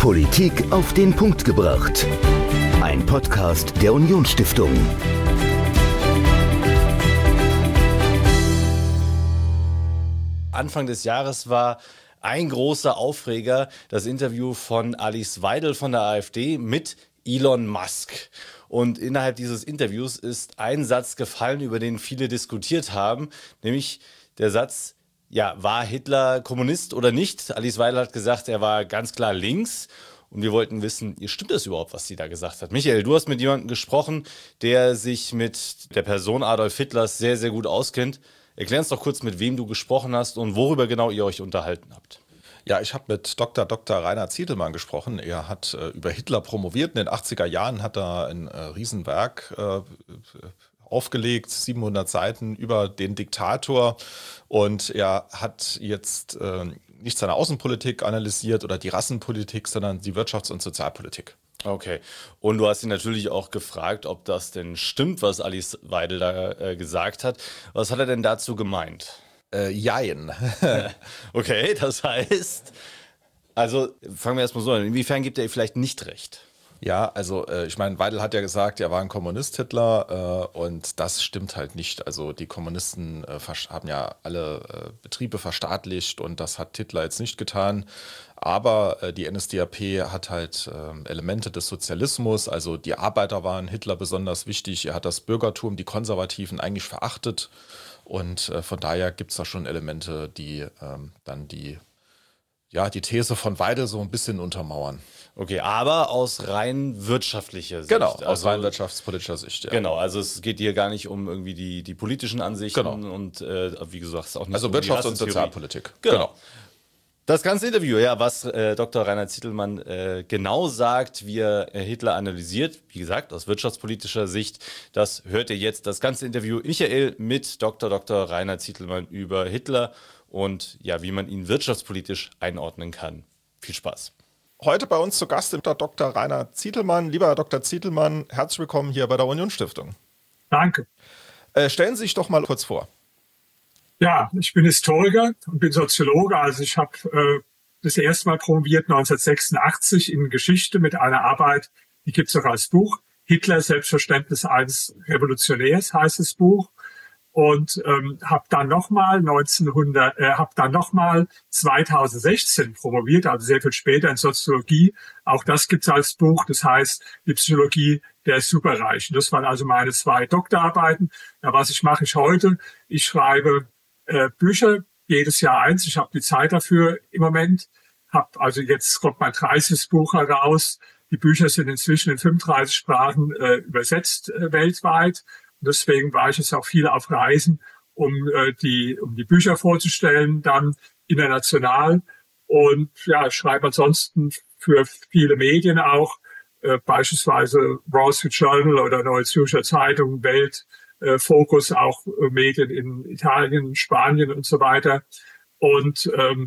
Politik auf den Punkt gebracht. Ein Podcast der Unionsstiftung. Anfang des Jahres war ein großer Aufreger das Interview von Alice Weidel von der AfD mit Elon Musk. Und innerhalb dieses Interviews ist ein Satz gefallen, über den viele diskutiert haben, nämlich der Satz: Ja, war Hitler Kommunist oder nicht? Alice Weidel hat gesagt, er war ganz klar links. Und wir wollten wissen, stimmt das überhaupt, was sie da gesagt hat? Michael, du hast mit jemandem gesprochen, der sich mit der Person Adolf Hitlers sehr, sehr gut auskennt. Erklär uns doch kurz, mit wem du gesprochen hast und worüber genau ihr euch unterhalten habt. Ja, ich habe mit Dr. Rainer Zietelmann gesprochen. Er hat über Hitler promoviert. In den 80er Jahren hat er ein Riesenwerk aufgelegt, 700 Seiten über den Diktator. Und er hat jetzt nicht seine Außenpolitik analysiert oder die Rassenpolitik, sondern die Wirtschafts- und Sozialpolitik. Okay. Und du hast ihn natürlich auch gefragt, ob das denn stimmt, was Alice Weidel da gesagt hat. Was hat er denn dazu gemeint? Jein. Okay, das heißt, also fangen wir erstmal so an. Inwiefern gibt er vielleicht nicht recht? Ja, also ich meine, Weidel hat ja gesagt, er war ein Kommunist, Hitler, und das stimmt halt nicht. Also die Kommunisten haben ja alle Betriebe verstaatlicht und das hat Hitler jetzt nicht getan. Aber die NSDAP hat halt Elemente des Sozialismus, also die Arbeiter waren Hitler besonders wichtig. Er hat das Bürgertum, die Konservativen eigentlich verachtet. Und von daher gibt es da schon Elemente, die dann die These von Weidel so ein bisschen untermauern. Okay, aber aus rein wirtschaftlicher Sicht. Genau, aus rein wirtschaftspolitischer Sicht. Ja. Genau, also es geht hier gar nicht um irgendwie die politischen Ansichten und wie gesagt auch nicht also um Wirtschafts- die und Sozialpolitik. Genau. Das ganze Interview, ja, was Dr. Rainer Zietelmann genau sagt, wie er Hitler analysiert, wie gesagt, aus wirtschaftspolitischer Sicht, das hört ihr jetzt. Das ganze Interview, Michael, mit Dr. Rainer Zietelmann über Hitler und ja, wie man ihn wirtschaftspolitisch einordnen kann. Viel Spaß. Heute bei uns zu Gast ist Dr. Rainer Zietelmann. Lieber Herr Dr. Zietelmann, herzlich willkommen hier bei der Unionsstiftung. Danke. Stellen Sie sich doch mal kurz vor. Ja, ich bin Historiker und bin Soziologe. Also ich habe das erste Mal promoviert 1986 in Geschichte mit einer Arbeit, die gibt es auch als Buch. Hitler, Selbstverständnis eines Revolutionärs heißt das Buch. Und habe dann nochmal 2016 promoviert, also sehr viel später in Soziologie. Auch das gibt's als Buch. Das heißt, die Psychologie der Superreichen. Das waren also meine 2 Doktorarbeiten. Ja, was mache ich heute? Ich schreibe Bücher, jedes Jahr eins. Ich habe die Zeit dafür im Moment. Also jetzt kommt mein 30. Buch heraus. Die Bücher sind inzwischen in 35 Sprachen übersetzt weltweit. Und deswegen war ich jetzt auch viel auf Reisen, um die Bücher vorzustellen, dann international. Und ja, ich schreibe ansonsten für viele Medien auch, beispielsweise Wall Street Journal oder Neue Zürcher Zeitung, Welt, Fokus, auch Medien in Italien, Spanien und so weiter. Und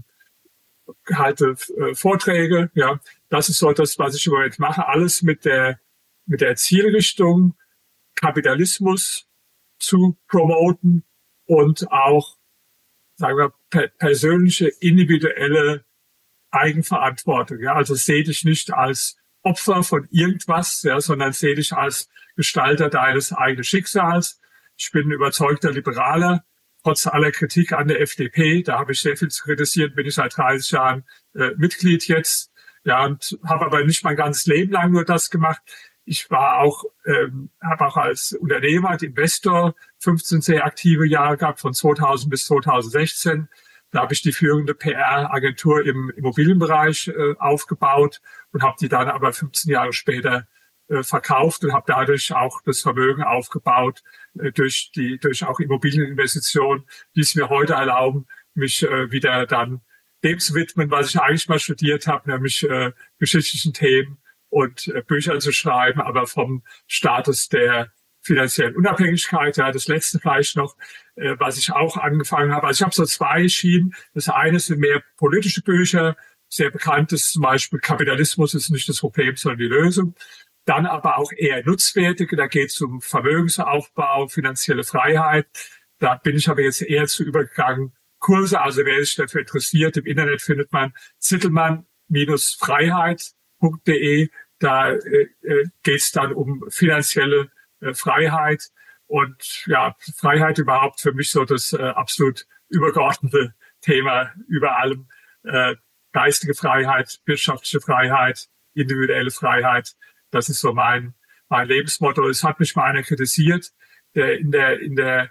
halte Vorträge. Ja, das ist so das, was ich im Moment mache. Alles mit der Zielrichtung, Kapitalismus zu promoten und auch, sagen wir, persönliche, individuelle Eigenverantwortung. Ja, also sehe dich nicht als Opfer von irgendwas, ja, sondern sehe dich als Gestalter deines eigenen Schicksals. Ich bin ein überzeugter Liberaler, trotz aller Kritik an der FDP. Da habe ich sehr viel zu kritisieren, bin ich seit 30 Jahren Mitglied jetzt. Ja, und habe aber nicht mein ganzes Leben lang nur das gemacht. Ich war auch, habe auch als Unternehmer, als Investor 15 sehr aktive Jahre gehabt, von 2000 bis 2016. Da habe ich die führende PR-Agentur im Immobilienbereich aufgebaut und habe die dann aber 15 Jahre später verkauft und habe dadurch auch das Vermögen aufgebaut durch auch Immobilieninvestitionen, die es mir heute erlauben, mich wieder dann dem zu widmen, was ich eigentlich mal studiert habe, nämlich geschichtlichen Themen und Bücher zu schreiben, aber vom Status der finanziellen Unabhängigkeit. Ja, das letzte vielleicht noch, was ich auch angefangen habe. Also ich habe so 2 Schienen. Das eine sind mehr politische Bücher, sehr bekannt ist zum Beispiel Kapitalismus ist nicht das Problem, sondern die Lösung. Dann aber auch eher nutzwertige, da geht es um Vermögensaufbau, finanzielle Freiheit. Da bin ich aber jetzt eher zu übergegangen. Kurse, also wer sich dafür interessiert, im Internet findet man Zittelmann-Freiheit hitler.de. Da geht es dann um finanzielle Freiheit. Und ja, Freiheit überhaupt für mich so das absolut übergeordnete Thema über allem. Geistige Freiheit, wirtschaftliche Freiheit, individuelle Freiheit. Das ist so mein Lebensmotto. Es hat mich mal einer kritisiert, der in der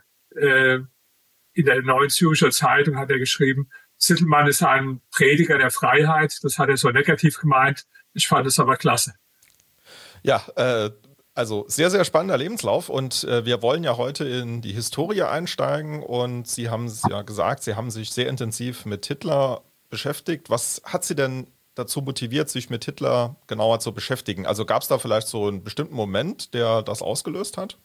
Neuen Zürcher Zeitung hat er geschrieben, Zittelmann ist ein Prediger der Freiheit. Das hat er so negativ gemeint. Ich fand es aber klasse. Ja, also sehr, sehr spannender Lebenslauf und wir wollen ja heute in die Historie einsteigen und Sie haben es ja gesagt, Sie haben sich sehr intensiv mit Hitler beschäftigt. Was hat Sie denn dazu motiviert, sich mit Hitler genauer zu beschäftigen? Also gab es da vielleicht so einen bestimmten Moment, der das ausgelöst hat?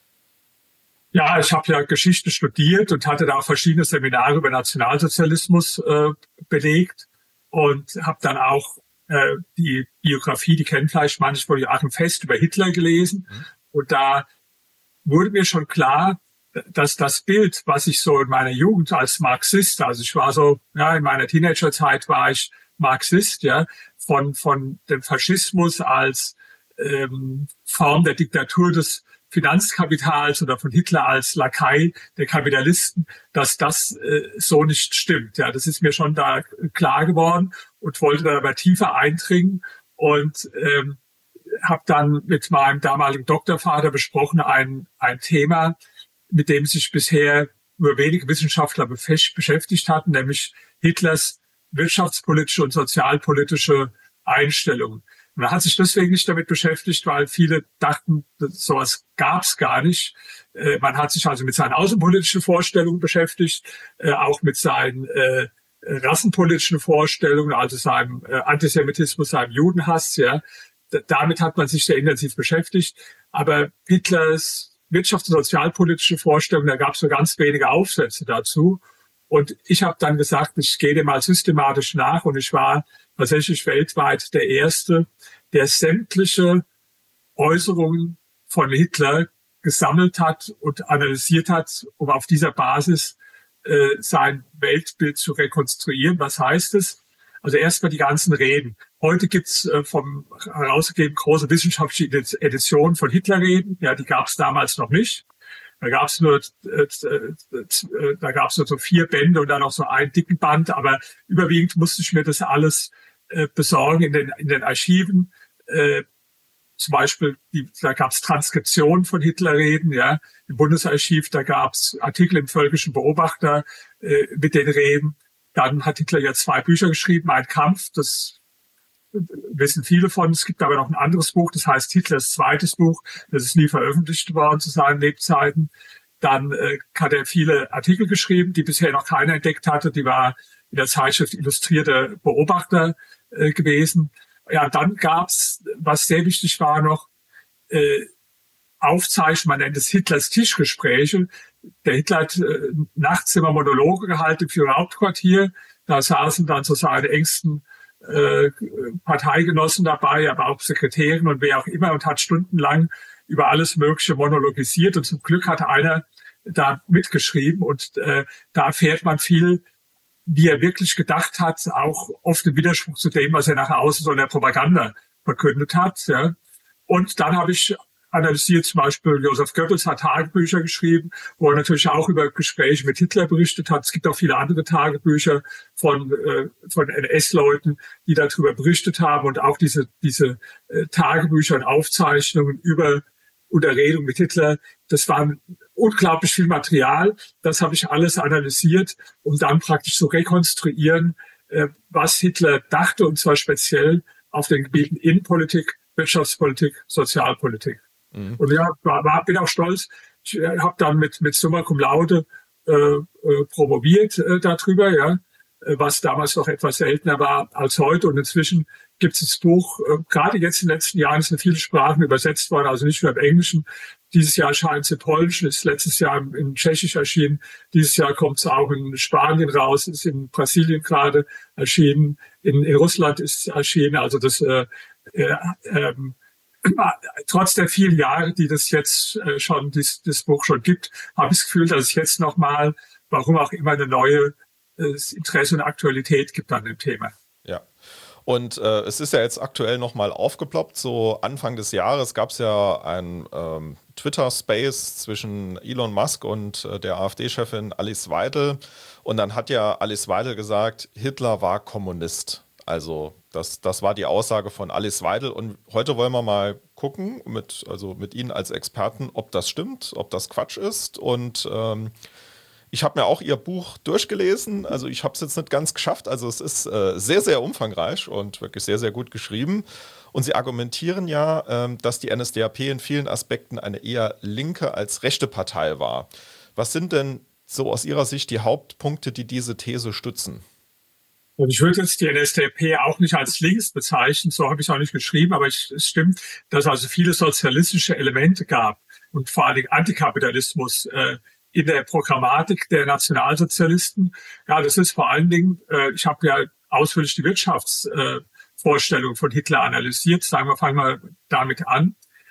Ja, ich habe ja Geschichte studiert und hatte da auch verschiedene Seminare über Nationalsozialismus belegt und habe dann auch die Biografie, die kennen vielleicht manche von Joachim Fest über Hitler gelesen. Und da wurde mir schon klar, dass das Bild, was ich so in meiner Jugend als Marxist, also ich war so, ja, in meiner Teenagerzeit war ich Marxist, ja, von dem Faschismus als Form der Diktatur des Finanzkapitals oder von Hitler als Lakai der Kapitalisten, dass das so nicht stimmt. Ja, das ist mir schon da klar geworden und wollte da aber tiefer eindringen und habe dann mit meinem damaligen Doktorvater besprochen, ein Thema, mit dem sich bisher nur wenige Wissenschaftler beschäftigt hatten, nämlich Hitlers wirtschaftspolitische und sozialpolitische Einstellungen. Man hat sich deswegen nicht damit beschäftigt, weil viele dachten, sowas gab es gar nicht. Man hat sich also mit seinen außenpolitischen Vorstellungen beschäftigt, auch mit seinen rassenpolitischen Vorstellungen, also seinem Antisemitismus, seinem Judenhass. Ja, damit hat man sich sehr intensiv beschäftigt. Aber Hitlers wirtschafts- und sozialpolitische Vorstellungen, da gab es so ganz wenige Aufsätze dazu. Und ich habe dann gesagt, ich gehe dem mal systematisch nach und ich war tatsächlich weltweit der Erste, der sämtliche Äußerungen von Hitler gesammelt hat und analysiert hat, um auf dieser Basis sein Weltbild zu rekonstruieren. Was heißt es? Also erstmal die ganzen Reden. Heute gibt's vom herausgegeben große wissenschaftliche Editionen von Hitlerreden. Ja, die gab es damals noch nicht. Da gab es nur so 4 Bände und dann noch so einen dicken Band, aber überwiegend musste ich mir das alles besorgen in den Archiven. Zum Beispiel, da gab es Transkriptionen von Hitlerreden, ja, im Bundesarchiv, da gab es Artikel im Völkischen Beobachter mit den Reden. Dann hat Hitler ja 2 Bücher geschrieben, Mein Kampf, das wissen viele von. Es gibt aber noch ein anderes Buch, das heißt Hitlers zweites Buch. Das ist nie veröffentlicht worden zu seinen Lebzeiten. Dann hat er viele Artikel geschrieben, die bisher noch keiner entdeckt hatte. Die war in der Zeitschrift Illustrierte Beobachter gewesen. Ja, dann gab's, was sehr wichtig war noch, Aufzeichnungen, man nennt es Hitlers Tischgespräche. Der Hitler hat nachts immer Monologe gehalten für ihr Hauptquartier. Da saßen dann so seine engsten Parteigenossen dabei, aber auch Sekretärin und wer auch immer und hat stundenlang über alles Mögliche monologisiert und zum Glück hat einer da mitgeschrieben und da erfährt man viel, wie er wirklich gedacht hat, auch oft im Widerspruch zu dem, was er nach außen so in der Propaganda verkündet hat. Ja. Und dann habe ich analysiert, zum Beispiel Joseph Goebbels hat Tagebücher geschrieben, wo er natürlich auch über Gespräche mit Hitler berichtet hat. Es gibt auch viele andere Tagebücher von NS-Leuten, die darüber berichtet haben und auch diese Tagebücher und Aufzeichnungen über Unterredung mit Hitler. Das war unglaublich viel Material. Das habe ich alles analysiert, um dann praktisch zu rekonstruieren, was Hitler dachte, und zwar speziell auf den Gebieten Innenpolitik, Wirtschaftspolitik, Sozialpolitik. Und ja, bin auch stolz. Ich habe dann mit Summa Cum Laude promoviert darüber, ja, was damals noch etwas seltener war als heute. Und inzwischen gibt es das Buch, gerade jetzt in den letzten Jahren ist in viele Sprachen übersetzt worden, also nicht nur im Englischen. Dieses Jahr erscheint es im Polnischen, ist letztes Jahr in Tschechisch erschienen. Dieses Jahr kommt es auch in Spanien raus, ist in Brasilien gerade erschienen. In Russland ist es erschienen. Also das trotz der vielen Jahre, die das jetzt schon, das Buch schon gibt, habe ich das Gefühl, dass es jetzt nochmal, warum auch immer, eine neue Interesse und Aktualität gibt an dem Thema. Ja. Und es ist ja jetzt aktuell nochmal aufgeploppt. So Anfang des Jahres gab es ja ein Twitter-Space zwischen Elon Musk und der AfD-Chefin Alice Weidel. Und dann hat ja Alice Weidel gesagt, Hitler war Kommunist. Also das war die Aussage von Alice Weidel. Und heute wollen wir mal gucken, mit Ihnen als Experten, ob das stimmt, ob das Quatsch ist. Und ich habe mir auch Ihr Buch durchgelesen. Also ich habe es jetzt nicht ganz geschafft. Also es ist sehr, sehr umfangreich und wirklich sehr, sehr gut geschrieben. Und Sie argumentieren ja, dass die NSDAP in vielen Aspekten eine eher linke als rechte Partei war. Was sind denn so aus Ihrer Sicht die Hauptpunkte, die diese These stützen? Und ich würde jetzt die NSDAP auch nicht als links bezeichnen, so habe ich es auch nicht geschrieben, aber es stimmt, dass es also viele sozialistische Elemente gab und vor allen Dingen Antikapitalismus in der Programmatik der Nationalsozialisten. Ja, das ist vor allen Dingen, ich habe ja ausführlich die Wirtschaftsvorstellung von Hitler analysiert. Fangen wir damit an.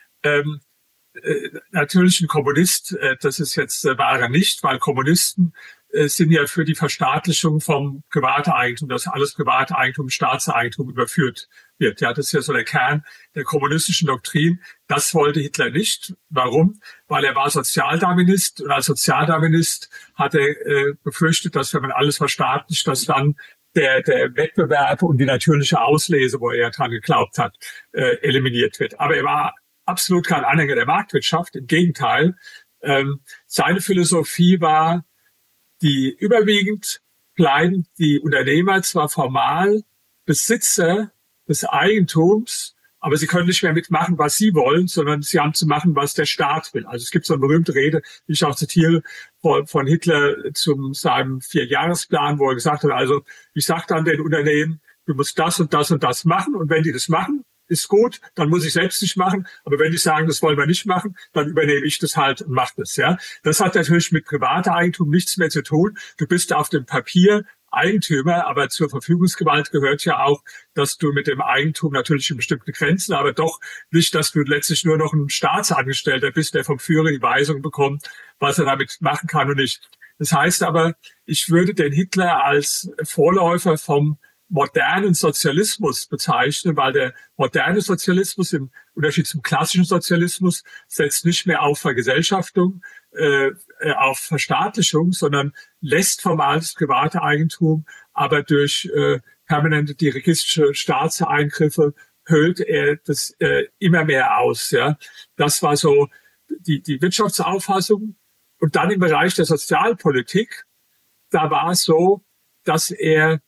Natürlich ein Kommunist, das ist jetzt war er nicht, weil Kommunisten sind ja für die Verstaatlichung vom Privateigentum, dass alles Privateigentum, Staatseigentum überführt wird. Ja, das ist ja so der Kern der kommunistischen Doktrin. Das wollte Hitler nicht. Warum? Weil er war Sozialdarwinist und als Sozialdarwinist hat er befürchtet, dass wenn man alles verstaatlicht, dass dann der Wettbewerb und die natürliche Auslese, wo er dran geglaubt hat, eliminiert wird. Aber er war absolut kein Anhänger der Marktwirtschaft. Im Gegenteil, seine Philosophie war, die überwiegend bleiben die Unternehmer zwar formal Besitzer des Eigentums, aber sie können nicht mehr mitmachen, was sie wollen, sondern sie haben zu machen, was der Staat will. Also es gibt so eine berühmte Rede, die ich auch zitiere, von Hitler zu seinem 4-Jahresplan, wo er gesagt hat, also ich sage dann den Unternehmen, du musst das und das und das machen und wenn die das machen, ist gut, dann muss ich selbst nicht machen. Aber wenn die sagen, das wollen wir nicht machen, dann übernehme ich das halt und mache das. Ja, das hat natürlich mit Privateigentum nichts mehr zu tun. Du bist auf dem Papier Eigentümer, aber zur Verfügungsgewalt gehört ja auch, dass du mit dem Eigentum natürlich in bestimmten Grenzen, aber doch nicht, dass du letztlich nur noch ein Staatsangestellter bist, der vom Führer die Weisung bekommt, was er damit machen kann und nicht. Das heißt aber, ich würde den Hitler als Vorläufer vom modernen Sozialismus bezeichnen, weil der moderne Sozialismus im Unterschied zum klassischen Sozialismus setzt nicht mehr auf Vergesellschaftung, auf Verstaatlichung, sondern lässt formales private Eigentum, aber durch permanente dirigistische Staatseingriffe höhlt er das immer mehr aus. Ja, das war so die Wirtschaftsauffassung. Und dann im Bereich der Sozialpolitik, da war es so, dass er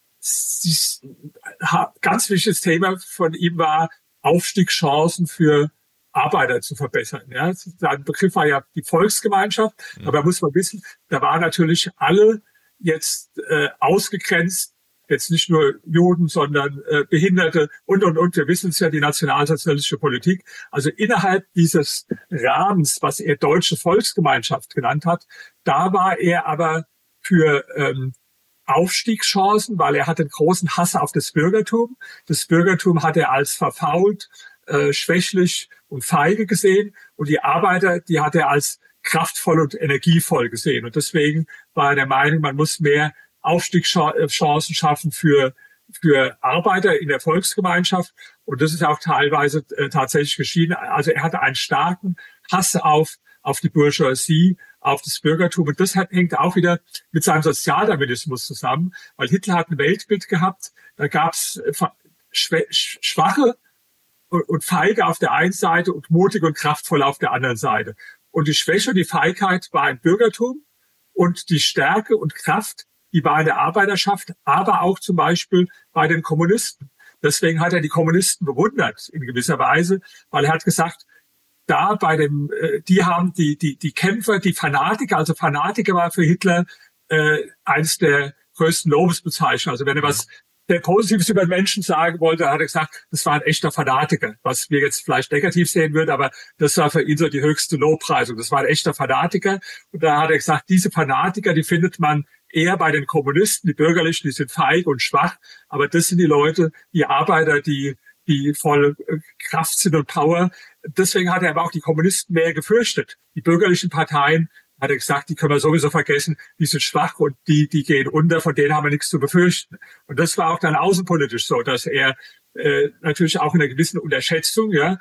ganz wichtiges Thema von ihm war, Aufstiegschancen für Arbeiter zu verbessern. Ja, sein Begriff war ja die Volksgemeinschaft. Aber muss man wissen, da waren natürlich alle jetzt ausgegrenzt, jetzt nicht nur Juden, sondern Behinderte und. Wir wissen es ja, die nationalsozialistische Politik. Also innerhalb dieses Rahmens, was er deutsche Volksgemeinschaft genannt hat, da war er aber für Aufstiegschancen, weil er hatte einen großen Hass auf das Bürgertum. Das Bürgertum hat er als verfault, schwächlich und feige gesehen. Und die Arbeiter, die hat er als kraftvoll und energievoll gesehen. Und deswegen war er der Meinung, man muss mehr Aufstiegschancen schaffen für Arbeiter in der Volksgemeinschaft. Und das ist auch teilweise tatsächlich geschehen. Also er hatte einen starken Hass auf die Bourgeoisie, auf das Bürgertum. Und das hängt auch wieder mit seinem Sozialdarwinismus zusammen, weil Hitler hat ein Weltbild gehabt, da gab es Schwache und Feige auf der einen Seite und mutige und kraftvolle auf der anderen Seite. Und die Schwäche, die Feigheit war im Bürgertum und die Stärke und Kraft, die war in der Arbeiterschaft, aber auch zum Beispiel bei den Kommunisten. Deswegen hat er die Kommunisten bewundert in gewisser Weise, weil er hat gesagt, da bei dem, die haben die Kämpfer, die Fanatiker, also Fanatiker war für Hitler eines der größten Lobesbezeichnungen. Also wenn er was sehr Positives über den Menschen sagen wollte, hat er gesagt, das war ein echter Fanatiker, was wir jetzt vielleicht negativ sehen würden, aber das war für ihn so die höchste Lobpreisung. Das war ein echter Fanatiker. Und da hat er gesagt, diese Fanatiker, die findet man eher bei den Kommunisten, die Bürgerlichen, die sind feig und schwach, aber das sind die Leute, die Arbeiter, die voll Kraft sind und Power. Deswegen hat er aber auch die Kommunisten mehr gefürchtet. Die bürgerlichen Parteien hat er gesagt, die können wir sowieso vergessen, die sind schwach und die gehen unter, von denen haben wir nichts zu befürchten. Und das war auch dann außenpolitisch so, dass er natürlich auch in einer gewissen Unterschätzung, ja,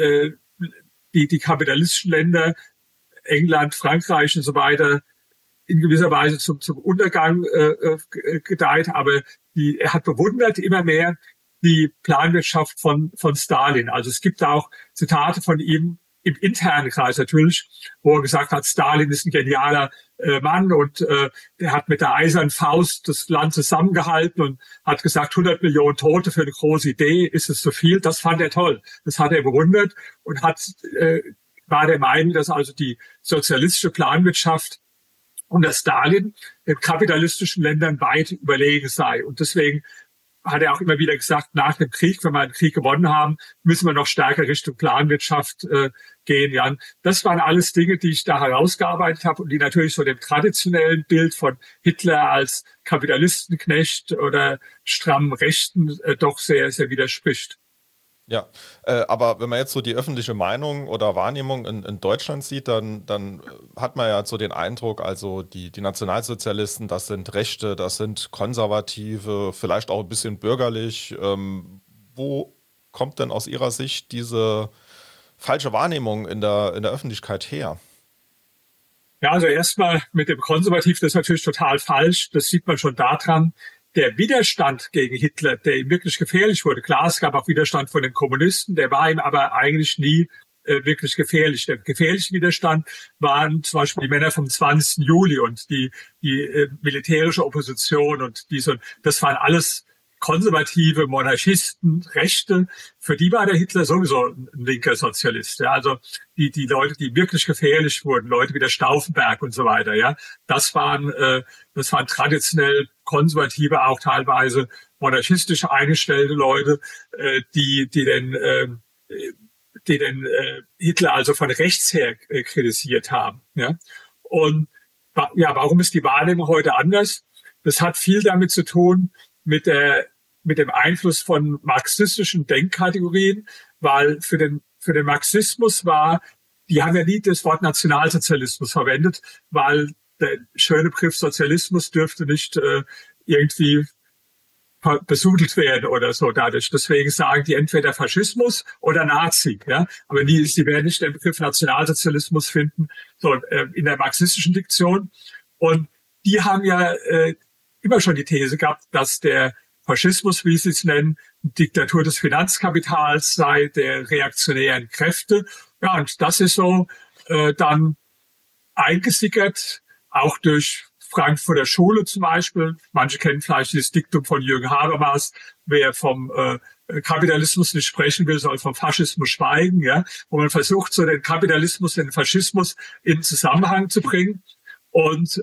die kapitalistischen Länder, England, Frankreich und so weiter, in gewisser Weise zum Untergang gedeiht, aber er hat bewundert immer mehr die Planwirtschaft von Stalin. Also es gibt auch Zitate von ihm im internen Kreis natürlich, wo er gesagt hat, Stalin ist ein genialer Mann und der hat mit der eisernen Faust das Land zusammengehalten und hat gesagt, 100 Millionen Tote für eine große Idee, ist es zu viel? Das fand er toll. Das hat er bewundert und war der Meinung, dass also die sozialistische Planwirtschaft unter Stalin den kapitalistischen Ländern weit überlegen sei. Und deswegen hat er auch immer wieder gesagt, nach dem Krieg, wenn wir einen Krieg gewonnen haben, müssen wir noch stärker Richtung Planwirtschaft gehen. Ja. Das waren alles Dinge, die ich da herausgearbeitet habe und die natürlich so dem traditionellen Bild von Hitler als Kapitalistenknecht oder strammen Rechten doch sehr, sehr widerspricht. Ja, aber wenn man jetzt so die öffentliche Meinung oder Wahrnehmung in Deutschland sieht, dann hat man ja so den Eindruck, also die Nationalsozialisten, das sind Rechte, das sind Konservative, vielleicht auch ein bisschen bürgerlich. Wo kommt denn aus Ihrer Sicht diese falsche Wahrnehmung in der Öffentlichkeit her? Ja, also erstmal mit dem Konservativ, das ist natürlich total falsch. Das sieht man schon daran. Der Widerstand gegen Hitler, der ihm wirklich gefährlich wurde, klar, es gab auch Widerstand von den Kommunisten, der war ihm aber eigentlich nie wirklich gefährlich. Der gefährliche Widerstand waren zum Beispiel die Männer vom 20. Juli und die militärische Opposition und das waren alles konservative Monarchisten, Rechte, für die war der Hitler sowieso ein linker Sozialist. Ja, also die Leute, die wirklich gefährlich wurden, Leute wie der Stauffenberg und so weiter, ja, das waren traditionell konservative, auch teilweise monarchistisch eingestellte Leute, die den Hitler also von rechts her kritisiert haben. Ja, und ja, warum ist die Wahrnehmung heute anders? Das hat viel damit zu tun, mit dem Einfluss von marxistischen Denkkategorien, weil für den Marxismus die haben ja nie das Wort Nationalsozialismus verwendet, weil der schöne Begriff Sozialismus dürfte nicht irgendwie besudelt werden oder so dadurch. Deswegen sagen die entweder Faschismus oder Nazi, ja. Aber sie werden nicht den Begriff Nationalsozialismus finden, so in der marxistischen Diktion. Und die haben ja immer schon die These gehabt, dass der Faschismus, wie sie es nennen, Diktatur des Finanzkapitals sei, der reaktionären Kräfte. Ja, und das ist so dann eingesickert, auch durch Frankfurter Schule zum Beispiel. Manche kennen vielleicht dieses Diktum von Jürgen Habermas, wer vom Kapitalismus nicht sprechen will, soll vom Faschismus schweigen, ja, wo man versucht, so den Kapitalismus, den Faschismus in Zusammenhang zu bringen. Und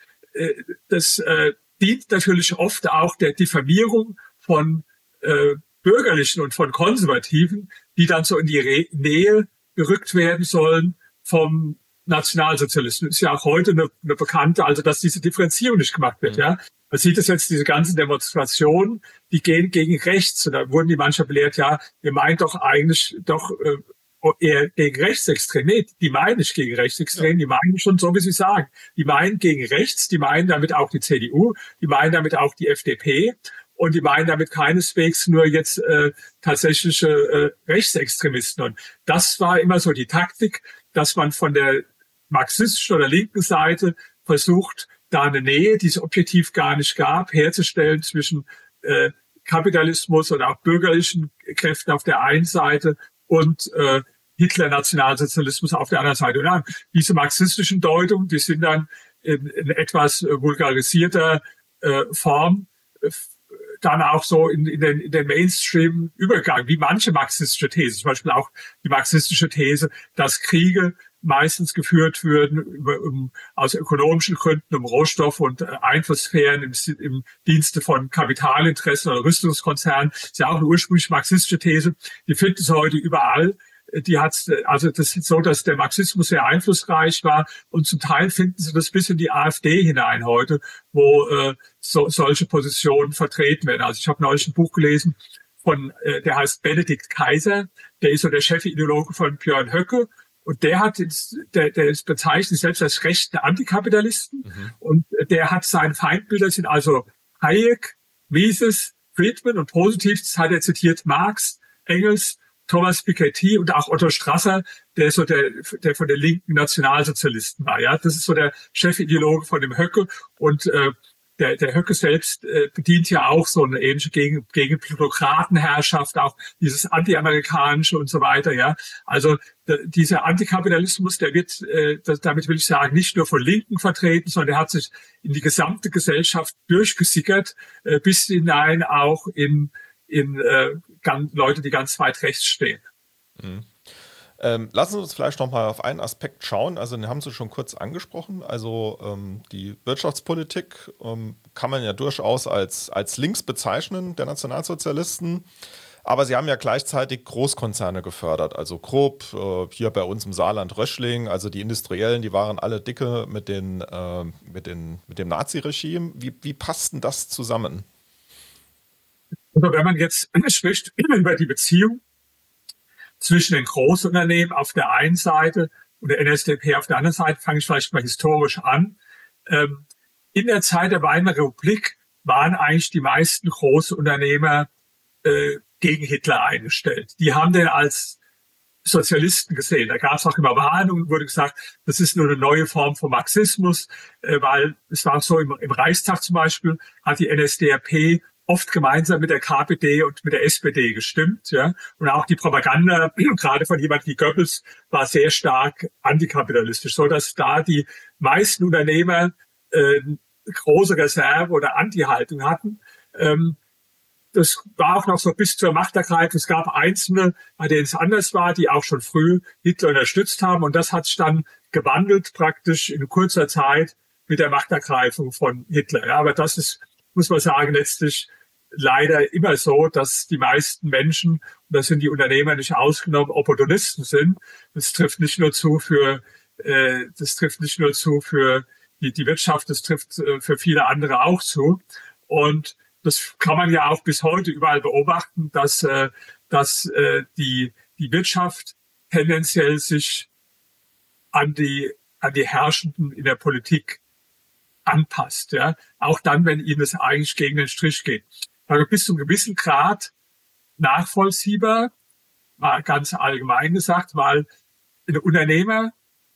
das dient natürlich oft auch der Diffamierung von Bürgerlichen und von Konservativen, die dann so in die Nähe gerückt werden sollen vom Nationalsozialismus. Ist ja auch heute eine bekannte, also dass diese Differenzierung nicht gemacht wird. Ja, man sieht es jetzt, diese ganzen Demonstrationen, die gehen gegen rechts. Und da wurden die manchmal belehrt, ja, ihr meint doch eigentlich eher gegen Rechtsextrem. Nee, die meinen nicht gegen Rechtsextrem, die meinen schon so, wie sie sagen. Die meinen gegen rechts, die meinen damit auch die CDU, die meinen damit auch die FDP und die meinen damit keineswegs nur jetzt tatsächliche Rechtsextremisten. Und das war immer so die Taktik, dass man von der marxistischen oder linken Seite versucht, da eine Nähe, die es objektiv gar nicht gab, herzustellen zwischen Kapitalismus oder auch bürgerlichen Kräften auf der einen Seite und Hitler-Nationalsozialismus auf der anderen Seite. Und dann, diese marxistischen Deutungen, die sind dann in etwas vulgarisierter Form dann auch so in den Mainstream übergegangen, wie manche marxistische These, zum Beispiel auch die marxistische These, dass Kriege meistens geführt würden aus ökonomischen Gründen, um Rohstoff- und Einflusssphären im Dienste von Kapitalinteressen oder Rüstungskonzernen. Das ist ja auch eine ursprünglich marxistische These. Die finden Sie heute überall. Also das ist so, dass der Marxismus sehr einflussreich war und zum Teil finden Sie das bis in die AfD hinein heute, wo solche Positionen vertreten werden. Also ich habe neulich ein Buch gelesen der heißt Benedikt Kaiser, der ist so der Chefideologe von Björn Höcke. Und der ist bezeichnet selbst als rechten Antikapitalisten. Und der hat seine Feindbilder sind also Hayek, Mises, Friedman und positiv hat er zitiert Marx, Engels, Thomas Piketty und auch Otto Strasser, der so der von den linken Nationalsozialisten war. Ja, das ist so der Chefideologe von dem Höcke und der Höcke selbst bedient ja auch so eine ähnliche gegen Plutokratenherrschaft, auch dieses anti-amerikanische und so weiter. Ja, also dieser Antikapitalismus, der wird, damit will ich sagen, nicht nur von Linken vertreten, sondern der hat sich in die gesamte Gesellschaft durchgesickert, bis hinein auch in Leute, die ganz weit rechts stehen. Mhm. Lassen Sie uns vielleicht noch mal auf einen Aspekt schauen. Also den haben Sie schon kurz angesprochen. Also die Wirtschaftspolitik kann man ja durchaus als links bezeichnen, der Nationalsozialisten. Aber sie haben ja gleichzeitig Großkonzerne gefördert. Also Krupp, hier bei uns im Saarland Röchling, also die Industriellen, die waren alle dicke mit dem Naziregime. Wie passt denn das zusammen? Also wenn man jetzt spricht über die Beziehung zwischen den Großunternehmen auf der einen Seite und der NSDAP auf der anderen Seite, fange ich vielleicht mal historisch an. In der Zeit der Weimarer Republik waren eigentlich die meisten Großunternehmer gegen Hitler eingestellt. Die haben den als Sozialisten gesehen. Da gab es auch immer Warnungen, wurde gesagt, das ist nur eine neue Form von Marxismus, weil es war so im Reichstag zum Beispiel, hat die NSDAP oft gemeinsam mit der KPD und mit der SPD gestimmt, ja. Und auch die Propaganda, gerade von jemand wie Goebbels, war sehr stark antikapitalistisch, so dass da die meisten Unternehmer große Reserve oder Anti-Haltung hatten. Das war auch noch so bis zur Machtergreifung. Es gab Einzelne, bei denen es anders war, die auch schon früh Hitler unterstützt haben. Und das hat sich dann gewandelt praktisch in kurzer Zeit mit der Machtergreifung von Hitler. Ja, aber das ist, muss man sagen, letztlich leider immer so, dass die meisten Menschen, und da sind die Unternehmer nicht ausgenommen, Opportunisten sind. Das trifft nicht nur zu für die Wirtschaft, das trifft für viele andere auch zu. Und das kann man ja auch bis heute überall beobachten, dass die Wirtschaft tendenziell sich an die Herrschenden in der Politik anpasst, ja, auch dann, wenn ihnen es eigentlich gegen den Strich geht. Also bis zu einem gewissen Grad nachvollziehbar, mal ganz allgemein gesagt, weil ein Unternehmer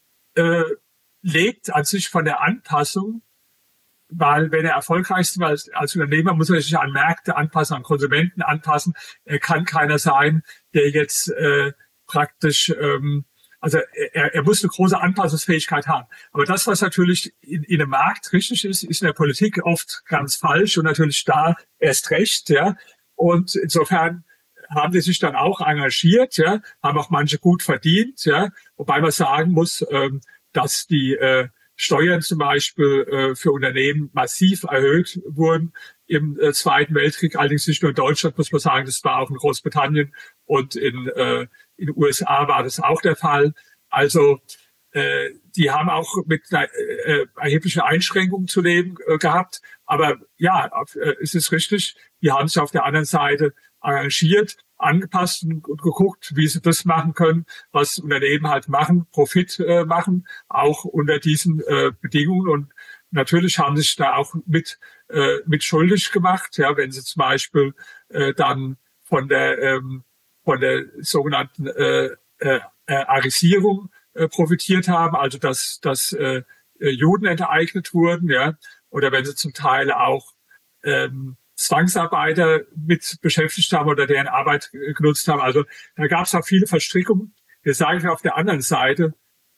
lebt an sich von der Anpassung, weil wenn er erfolgreich ist, weil als Unternehmer muss er sich an Märkte anpassen, an Konsumenten anpassen. Er kann keiner sein, der jetzt praktisch also er muss eine große Anpassungsfähigkeit haben. Aber das, was natürlich in einem Markt richtig ist, ist in der Politik oft ganz falsch und natürlich da erst recht. Ja. Und insofern haben die sich dann auch engagiert, ja, haben auch manche gut verdient. Ja. Wobei man sagen muss, dass die Steuern zum Beispiel für Unternehmen massiv erhöht wurden im Zweiten Weltkrieg. Allerdings nicht nur in Deutschland, muss man sagen, das war auch in Großbritannien und in den USA war das auch der Fall. Also die haben auch mit erhebliche Einschränkungen zu leben gehabt. Aber ja, es ist richtig, die haben sich auf der anderen Seite engagiert, angepasst und geguckt, wie sie das machen können, was Unternehmen halt machen, Profit machen, auch unter diesen Bedingungen. Und natürlich haben sie sich da auch mit schuldig gemacht, ja, wenn sie zum Beispiel dann von der sogenannten Arisierung profitiert haben, also dass Juden enteignet wurden, ja, oder wenn sie zum Teil auch Zwangsarbeiter mit beschäftigt haben oder deren Arbeit genutzt haben. Also da gab es auch viele Verstrickungen. Wir sagen auf der anderen Seite,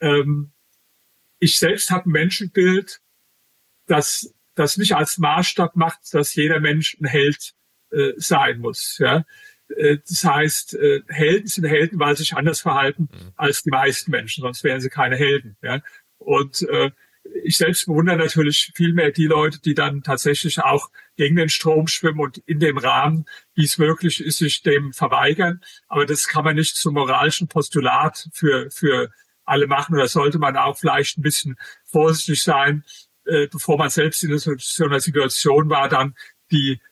ich selbst habe ein Menschenbild, das nicht als Maßstab macht, dass jeder Mensch ein Held sein muss. Ja? Das heißt, Helden sind Helden, weil sie sich anders verhalten als die meisten Menschen, sonst wären sie keine Helden. Ja? Und ich selbst bewundere natürlich viel mehr die Leute, die dann tatsächlich auch gegen den Strom schwimmen und in dem Rahmen, wie es möglich ist, sich dem verweigern. Aber das kann man nicht zum moralischen Postulat für alle machen. Oder sollte man auch vielleicht ein bisschen vorsichtig sein, bevor man selbst in so einer Situation war, dann die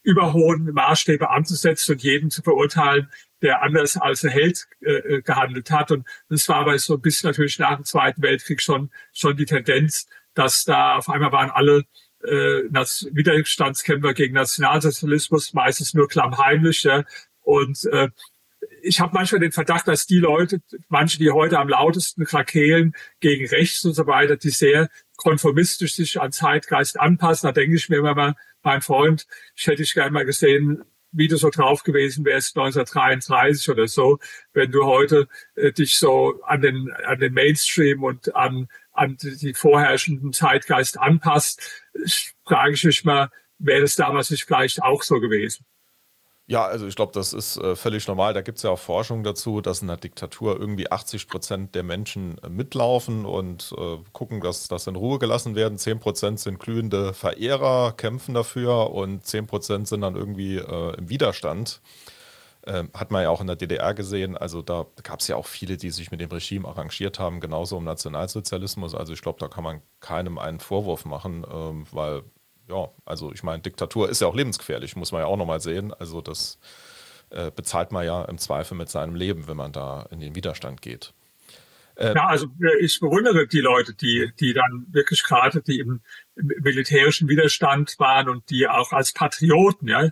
überhohen Maßstäbe anzusetzen und jeden zu verurteilen, der anders als ein Held gehandelt hat. Und das war aber so ein bisschen natürlich nach dem Zweiten Weltkrieg schon die Tendenz, dass da auf einmal waren alle Widerstandskämpfer gegen Nationalsozialismus, meistens nur klammheimlich. Ja. Und ich habe manchmal den Verdacht, dass die Leute, manche, die heute am lautesten krakeelen gegen rechts und so weiter, die sehr konformistisch sich an Zeitgeist anpassen. Da denke ich mir immer mal, mein Freund, ich hätte dich gerne mal gesehen, wie du so drauf gewesen wärst 1933 oder so, wenn du heute dich so an den Mainstream und an die vorherrschenden Zeitgeist anpasst. Frage ich mich mal, wäre das damals nicht vielleicht auch so gewesen? Ja, also ich glaube, das ist völlig normal. Da gibt es ja auch Forschung dazu, dass in einer Diktatur irgendwie 80% der Menschen mitlaufen und gucken, dass das in Ruhe gelassen werden. 10% sind glühende Verehrer, kämpfen dafür und 10% sind dann irgendwie im Widerstand. Hat man ja auch in der DDR gesehen. Also da gab es ja auch viele, die sich mit dem Regime arrangiert haben, genauso im Nationalsozialismus. Also ich glaube, da kann man keinem einen Vorwurf machen, weil ja, also ich meine, Diktatur ist ja auch lebensgefährlich, muss man ja auch nochmal sehen. Also das bezahlt man ja im Zweifel mit seinem Leben, wenn man da in den Widerstand geht. Ja, also ich bewundere die Leute, die dann wirklich gerade, die im militärischen Widerstand waren und die auch als Patrioten, ja,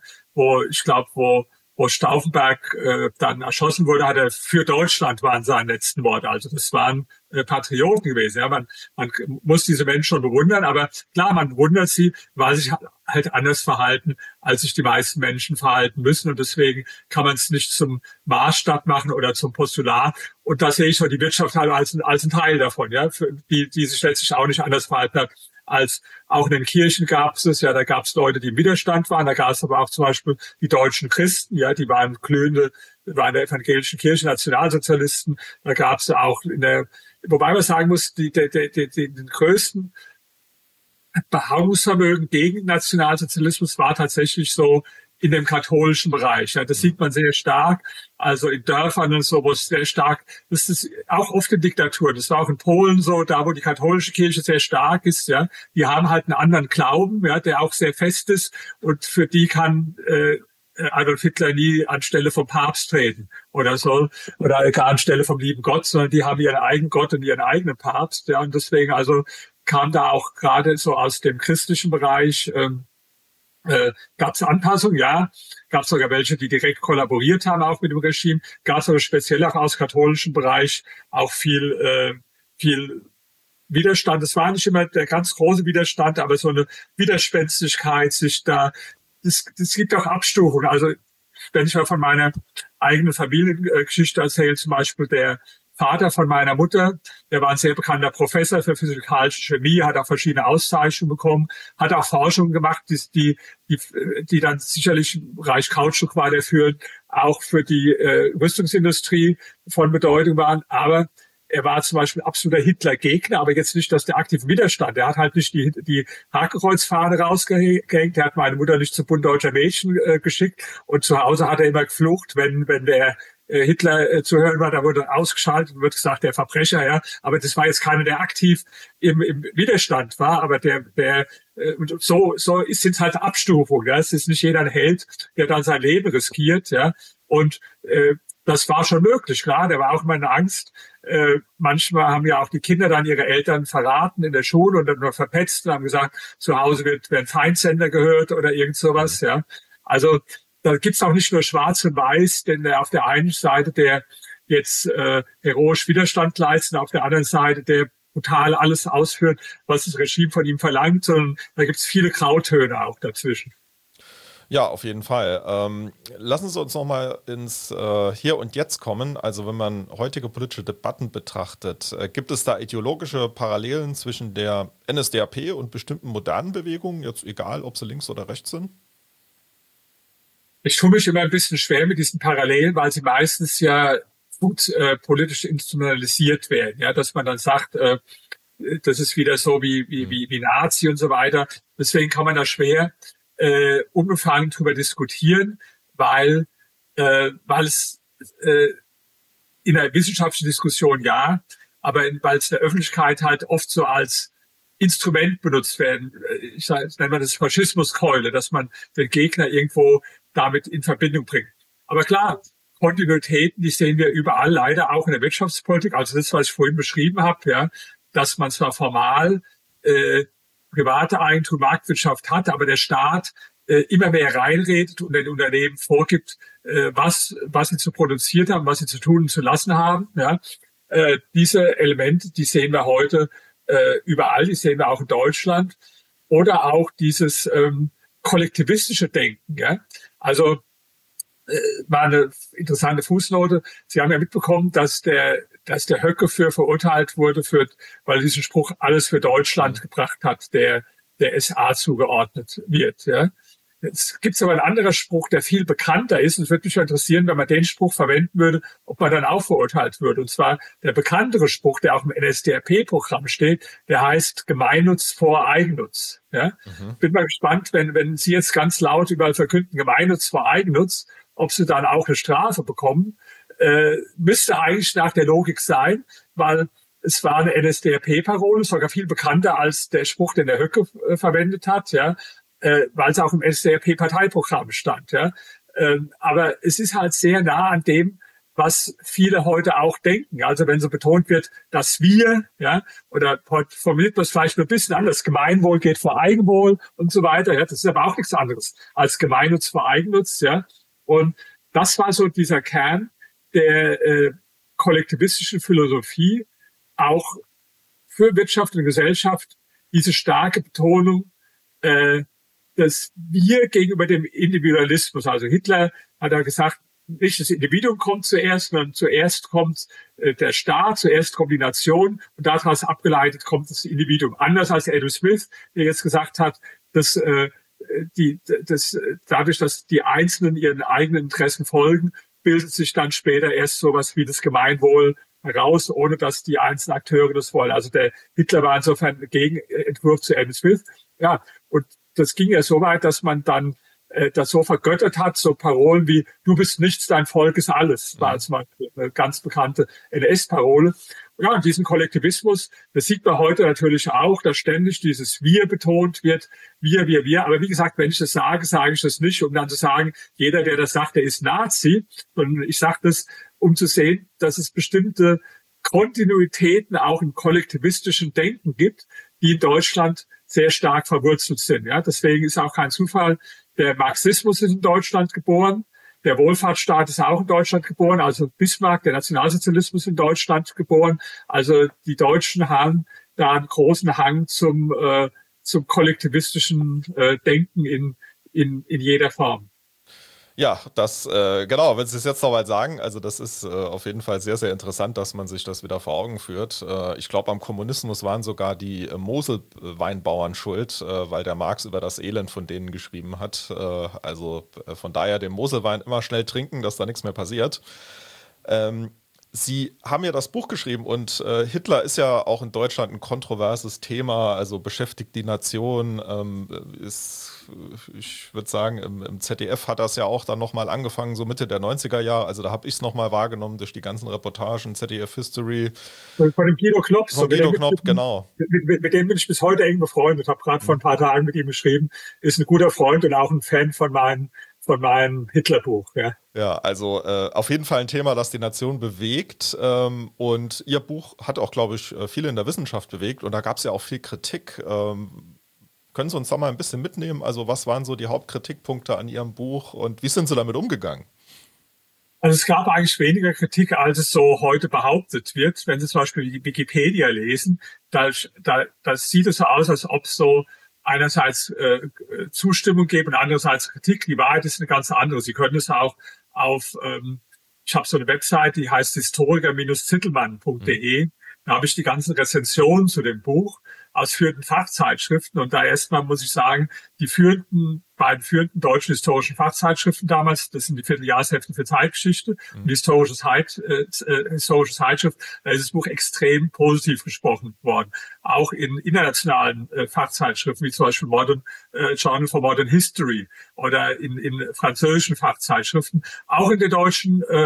wo Stauffenberg dann erschossen wurde, hat er für Deutschland waren seine letzten Worte. Also das waren Patrioten gewesen. Ja, man muss diese Menschen schon bewundern, aber klar, man bewundert sie, weil sie sich halt anders verhalten, als sich die meisten Menschen verhalten müssen. Und deswegen kann man es nicht zum Maßstab machen oder zum Postulat. Und da sehe ich schon die Wirtschaft halt als ein Teil davon, ja, die sich letztlich auch nicht anders verhalten hat. Als auch in den Kirchen gab es ja, da gab es Leute, die im Widerstand waren, da gab es aber auch zum Beispiel die deutschen Christen, ja, die waren waren in der evangelischen Kirche Nationalsozialisten, da gab es auch wobei man sagen muss, den größten Beharrungsvermögen gegen Nationalsozialismus war tatsächlich so in dem katholischen Bereich. Ja, das sieht man sehr stark. Also in Dörfern und so, wo es sehr stark, das ist auch oft in Diktaturen. Das war auch in Polen so, da wo die katholische Kirche sehr stark ist, ja. Die haben halt einen anderen Glauben, ja, der auch sehr fest ist. Und für die kann Adolf Hitler nie anstelle vom Papst treten oder so, oder gar anstelle vom lieben Gott, sondern die haben ihren eigenen Gott und ihren eigenen Papst, ja. Und deswegen also kam da auch gerade so aus dem christlichen Bereich, gab es Anpassungen, ja. Gab es sogar welche, die direkt kollaboriert haben, auch mit dem Regime. Gab es aber speziell auch aus katholischen Bereich auch viel Widerstand. Es war nicht immer der ganz große Widerstand, aber so eine Widerspenstigkeit, sich da, das gibt auch Abstufungen. Also wenn ich mal von meiner eigenen Familiengeschichte erzähle, zum Beispiel der Vater von meiner Mutter, der war ein sehr bekannter Professor für physikalische Chemie, hat auch verschiedene Auszeichnungen bekommen, hat auch Forschungen gemacht, die dann sicherlich im Bereich Kautschuk war, der auch für die Rüstungsindustrie von Bedeutung waren. Aber er war zum Beispiel absoluter Hitler-Gegner, aber jetzt nicht aus der aktiven Widerstand. Er hat halt nicht die Hakenkreuzfahne rausgehängt. Er hat meine Mutter nicht zum Bund deutscher Mädchen geschickt. Und zu Hause hat er immer geflucht, wenn der Hitler zu hören war, da wurde ausgeschaltet und wird gesagt, der Verbrecher, ja. Aber das war jetzt keiner, der aktiv im Widerstand war, aber so sind halt Abstufungen, ja. Es ist nicht jeder ein Held, der dann sein Leben riskiert, ja. Und das war schon möglich, klar. Da war auch immer eine Angst. Manchmal haben ja auch die Kinder dann ihre Eltern verraten in der Schule und dann noch verpetzt und haben gesagt, zu Hause werden Feindsender gehört oder irgend sowas, ja. Also da gibt's auch nicht nur Schwarz und Weiß, denn auf der einen Seite der jetzt heroisch Widerstand leistet, auf der anderen Seite der brutal alles ausführt, was das Regime von ihm verlangt, sondern da gibt's viele Grautöne auch dazwischen. Ja, auf jeden Fall. Lassen Sie uns nochmal ins Hier und Jetzt kommen. Also wenn man heutige politische Debatten betrachtet, gibt es da ideologische Parallelen zwischen der NSDAP und bestimmten modernen Bewegungen, jetzt egal, ob sie links oder rechts sind? Ich tue mich immer ein bisschen schwer mit diesen Parallelen, weil sie meistens ja gut politisch instrumentalisiert werden. Ja, dass man dann sagt, das ist wieder so wie Nazi und so weiter. Deswegen kann man da schwer unbefangen drüber diskutieren, weil es in der wissenschaftlichen Diskussion ja, aber weil es in der Öffentlichkeit halt oft so als Instrument benutzt werden. Ich nenne mal das Faschismuskeule, dass man den Gegner irgendwo damit in Verbindung bringt. Aber klar, Kontinuitäten, die sehen wir überall, leider auch in der Wirtschaftspolitik. Also das, was ich vorhin beschrieben habe, ja, dass man zwar formal private Eigentum, Marktwirtschaft hat, aber der Staat immer mehr reinredet und den Unternehmen vorgibt, was sie zu produziert haben, was sie zu tun und zu lassen haben. Ja. Diese Elemente, die sehen wir heute überall, die sehen wir auch in Deutschland. Oder auch dieses kollektivistische Denken. Ja. Also war eine interessante Fußnote. Sie haben ja mitbekommen, dass der Höcke verurteilt wurde, weil er diesen Spruch alles für Deutschland gebracht hat, der SA zugeordnet wird. Ja. Jetzt gibt es aber einen anderen Spruch, der viel bekannter ist. Und es würde mich interessieren, wenn man den Spruch verwenden würde, ob man dann auch verurteilt würde. Und zwar der bekanntere Spruch, der auch im NSDAP-Programm steht, der heißt Gemeinnutz vor Eigennutz. Ja? Bin mal gespannt, wenn Sie jetzt ganz laut überall verkünden, Gemeinnutz vor Eigennutz, ob Sie dann auch eine Strafe bekommen. Müsste eigentlich nach der Logik sein, weil es war eine NSDAP-Parole, sogar viel bekannter als der Spruch, den der Höcke verwendet hat, ja, weil es auch im NSDAP-Parteiprogramm stand. Ja. Aber es ist halt sehr nah an dem, was viele heute auch denken. Also wenn so betont wird, dass wir, ja, oder formuliert man es vielleicht ein bisschen anders, Gemeinwohl geht vor Eigenwohl und so weiter. Ja, das ist aber auch nichts anderes als Gemeinnutz vor Eigennutz. Ja. Und das war so dieser Kern der kollektivistischen Philosophie, auch für Wirtschaft und Gesellschaft, diese starke Betonung, dass wir gegenüber dem Individualismus, also Hitler hat da gesagt, nicht das Individuum kommt zuerst, sondern zuerst kommt der Staat, zuerst kommt die Nation und daraus abgeleitet kommt das Individuum. Anders als Adam Smith, der jetzt gesagt hat, dass dadurch, dass die Einzelnen ihren eigenen Interessen folgen, bildet sich dann später erst sowas wie das Gemeinwohl heraus, ohne dass die einzelnen Akteure das wollen. Also der Hitler war insofern ein Gegenentwurf zu Adam Smith. Ja, und das ging ja so weit, dass man dann das so vergöttert hat, so Parolen wie "Du bist nichts, dein Volk ist alles", war zum Beispiel eine ganz bekannte NS-Parole. Ja, und diesen Kollektivismus, das sieht man heute natürlich auch, dass ständig dieses Wir betont wird, wir. Aber wie gesagt, wenn ich das sage, sage ich das nicht, um dann zu sagen, jeder, der das sagt, der ist Nazi, sondern ich sage das, um zu sehen, dass es bestimmte Kontinuitäten auch im kollektivistischen Denken gibt, die in Deutschland sehr stark verwurzelt sind. Ja, deswegen ist auch kein Zufall, der Marxismus ist in Deutschland geboren, der Wohlfahrtsstaat ist auch in Deutschland geboren, also Bismarck, der Nationalsozialismus in Deutschland geboren. Also die Deutschen haben da einen großen Hang zum kollektivistischen Denken in jeder Form. Ja, das, genau, wenn Sie es jetzt nochmal sagen, also das ist auf jeden Fall sehr, sehr interessant, dass man sich das wieder vor Augen führt. Ich glaube, am Kommunismus waren sogar die Moselweinbauern schuld, weil der Marx über das Elend von denen geschrieben hat. Also von daher den Moselwein immer schnell trinken, dass da nichts mehr passiert. Sie haben ja das Buch geschrieben und Hitler ist ja auch in Deutschland ein kontroverses Thema, also beschäftigt die Nation, ich würde sagen, im ZDF hat das ja auch dann nochmal angefangen, so Mitte der 90er Jahre, also da habe ich es nochmal wahrgenommen durch die ganzen Reportagen, ZDF History. Von dem Guido Knopp. Von Guido Knopp, genau. Mit dem bin ich bis heute eng befreundet, habe gerade vor ein paar Tagen mit ihm geschrieben, ist ein guter Freund und auch ein Fan von meinem Hitlerbuch, ja. Ja, also auf jeden Fall ein Thema, das die Nation bewegt und Ihr Buch hat auch, glaube ich, viele in der Wissenschaft bewegt und da gab es ja auch viel Kritik. Können Sie uns da mal ein bisschen mitnehmen? Also was waren so die Hauptkritikpunkte an Ihrem Buch und wie sind Sie damit umgegangen? Also es gab eigentlich weniger Kritik, als es so heute behauptet wird. Wenn Sie zum Beispiel die Wikipedia lesen, da sieht es so aus, als ob es so einerseits Zustimmung geben und andererseits Kritik. Die Wahrheit ist eine ganz andere. Sie können es auch auf, ich habe so eine Webseite, die heißt historiker-zittelmann.de. Da habe ich die ganzen Rezensionen zu dem Buch aus führenden Fachzeitschriften. Und da erstmal muss ich sagen, die beiden führenden deutschen historischen Fachzeitschriften damals, das sind die Vierteljahrsheften für Zeitgeschichte und die historische Zeitschrift, da ist das Buch extrem positiv gesprochen worden. Auch in internationalen Fachzeitschriften, wie zum Beispiel Journal for Modern History oder in französischen Fachzeitschriften, auch in der deutschen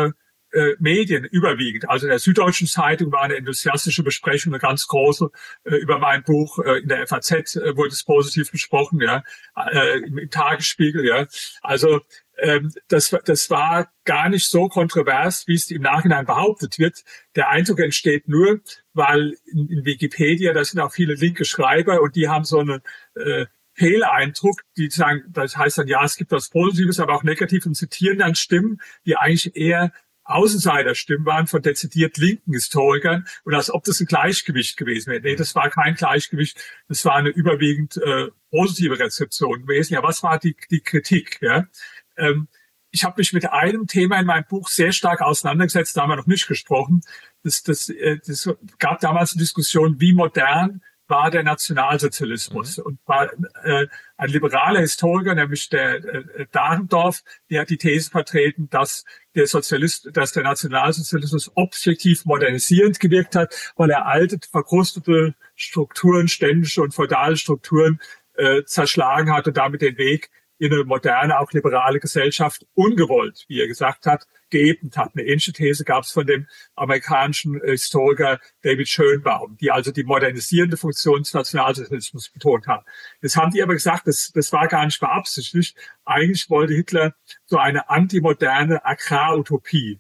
Medien überwiegend. Also in der Süddeutschen Zeitung war eine enthusiastische Besprechung, eine ganz große, über mein Buch. In der FAZ wurde es positiv besprochen, ja, im Tagesspiegel, ja. Also das war gar nicht so kontrovers, wie es im Nachhinein behauptet wird. Der Eindruck entsteht nur, weil in Wikipedia, da sind auch viele linke Schreiber und die haben so eine Fehleindruck, die sagen, das heißt dann, ja, es gibt was Positives, aber auch negativ und zitieren dann Stimmen, die eigentlich eher Außenseiterstimmen waren von dezidiert linken Historikern und als ob das ein Gleichgewicht gewesen wäre. Nee, das war kein Gleichgewicht, das war eine überwiegend positive Rezeption gewesen. Ja, was war die Kritik? Ja? Ich habe mich mit einem Thema in meinem Buch sehr stark auseinandergesetzt, da haben wir noch nicht gesprochen. Das gab damals eine Diskussion, wie modern war der Nationalsozialismus. Und war ein liberaler Historiker, nämlich der Dahrendorf, der hat die These vertreten, dass der Nationalsozialismus objektiv modernisierend gewirkt hat, weil er alte, verkrustete Strukturen, ständische und feudale Strukturen zerschlagen hat und damit den Weg in eine moderne, auch liberale Gesellschaft ungewollt, wie er gesagt hat, geebnet hat. Eine ähnliche These gab es von dem amerikanischen Historiker David Schönbaum, die also die modernisierende Funktion des Nationalsozialismus betont haben. Das haben die aber gesagt, das war gar nicht beabsichtigt. Eigentlich wollte Hitler so eine antimoderne Agrarutopie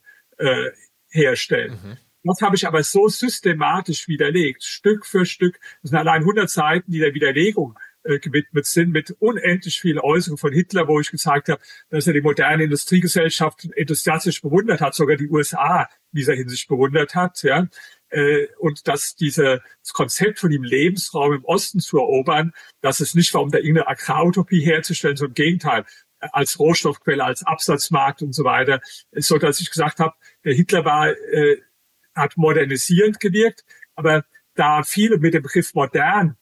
herstellen. Das habe ich aber so systematisch widerlegt, Stück für Stück. Das sind allein 100 Seiten, die der Widerlegung gewidmet sind, mit unendlich vielen Äußerungen von Hitler, wo ich gezeigt habe, dass er die moderne Industriegesellschaft enthusiastisch bewundert hat, sogar die USA in dieser Hinsicht bewundert hat, ja. Und dass das Konzept von ihm Lebensraum im Osten zu erobern, dass es nicht war, um da irgendeine Agrarutopie herzustellen, sondern im Gegenteil, als Rohstoffquelle, als Absatzmarkt und so weiter, so dass ich gesagt habe, der Hitler hat modernisierend gewirkt, aber da viele mit dem Begriff modern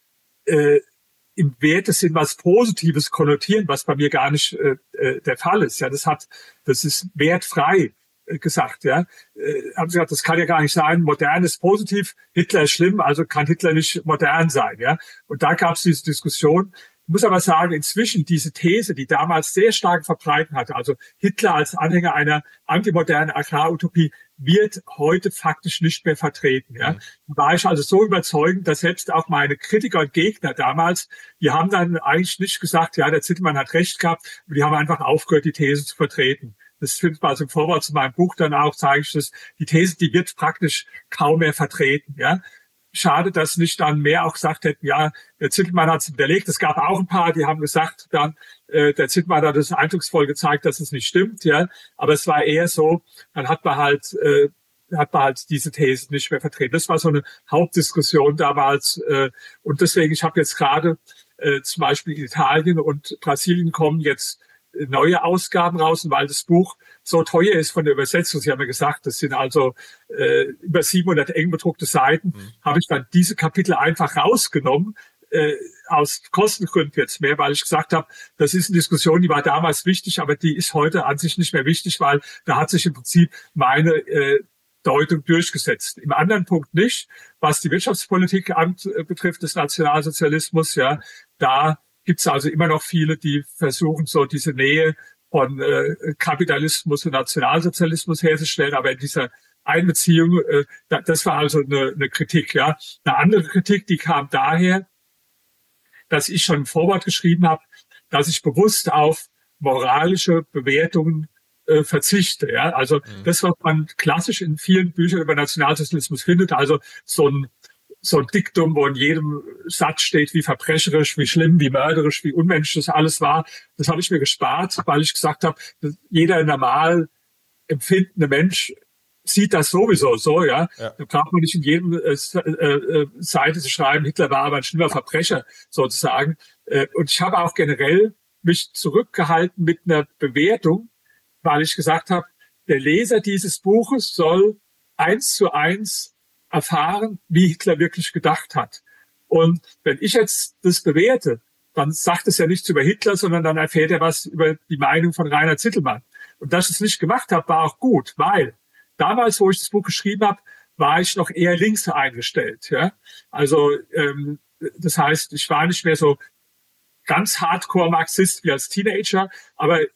im Wertesinn was Positives konnotieren, was bei mir gar nicht der Fall ist. Ja, das ist wertfrei gesagt. Ja, haben sie gesagt, das kann ja gar nicht sein. Modern ist positiv, Hitler ist schlimm, also kann Hitler nicht modern sein. Ja, und da gab es diese Diskussion. Ich muss aber sagen, inzwischen diese These, die damals sehr stark verbreitet hatte, also Hitler als Anhänger einer antimodernen Agrarutopie, wird heute faktisch nicht mehr vertreten. Ja. Da war ich also so überzeugend, dass selbst auch meine Kritiker und Gegner damals, die haben dann eigentlich nicht gesagt, ja, der Zittelmann hat recht gehabt, die haben einfach aufgehört, die These zu vertreten. Das findet man also im Vorwort zu meinem Buch dann auch, zeige ich das, die These, die wird praktisch kaum mehr vertreten. Ja. Schade, dass nicht dann mehr auch gesagt hätten, ja, der Zittelmann hat es widerlegt. Es gab auch ein paar, die haben gesagt, dann der Zittelmann hat es eindrucksvoll gezeigt, dass es nicht stimmt, ja. Aber es war eher so, dann hat man halt diese These nicht mehr vertreten. Das war so eine Hauptdiskussion damals. Und deswegen, ich habe jetzt gerade zum Beispiel in Italien und Brasilien kommen jetzt neue Ausgaben raus, und weil das Buch so teuer ist von der Übersetzung, Sie haben ja gesagt, das sind also über 700 eng bedruckte Seiten, habe ich dann diese Kapitel einfach rausgenommen, aus Kostengründen jetzt mehr, weil ich gesagt habe, das ist eine Diskussion, die war damals wichtig, aber die ist heute an sich nicht mehr wichtig, weil da hat sich im Prinzip meine Deutung durchgesetzt. Im anderen Punkt nicht, was die Wirtschaftspolitik betrifft des Nationalsozialismus, ja, da gibt es also immer noch viele, die versuchen, so diese Nähe von Kapitalismus und Nationalsozialismus herzustellen. Aber in dieser Einbeziehung, das war also eine Kritik. Ja. Eine andere Kritik, die kam daher, dass ich schon im Vorwort geschrieben habe, dass ich bewusst auf moralische Bewertungen verzichte. Ja. Also das, was man klassisch in vielen Büchern über Nationalsozialismus findet, also so ein Diktum, wo in jedem Satz steht, wie verbrecherisch, wie schlimm, wie mörderisch, wie unmenschlich das alles war. Das habe ich mir gespart, weil ich gesagt habe, jeder normal empfindende Mensch sieht das sowieso so, ja. Da braucht man nicht in jedem Seite zu schreiben, Hitler war aber ein schlimmer Verbrecher, sozusagen. Und ich habe auch generell mich zurückgehalten mit einer Bewertung, weil ich gesagt habe, der Leser dieses Buches soll 1:1 erfahren, wie Hitler wirklich gedacht hat. Und wenn ich jetzt das bewerte, dann sagt es ja nichts über Hitler, sondern dann erfährt er was über die Meinung von Rainer Zittelmann. Und dass ich es nicht gemacht habe, war auch gut, weil damals, wo ich das Buch geschrieben habe, war ich noch eher links eingestellt. Ja? Also das heißt, ich war nicht mehr so ganz Hardcore-Marxist wie als Teenager, aber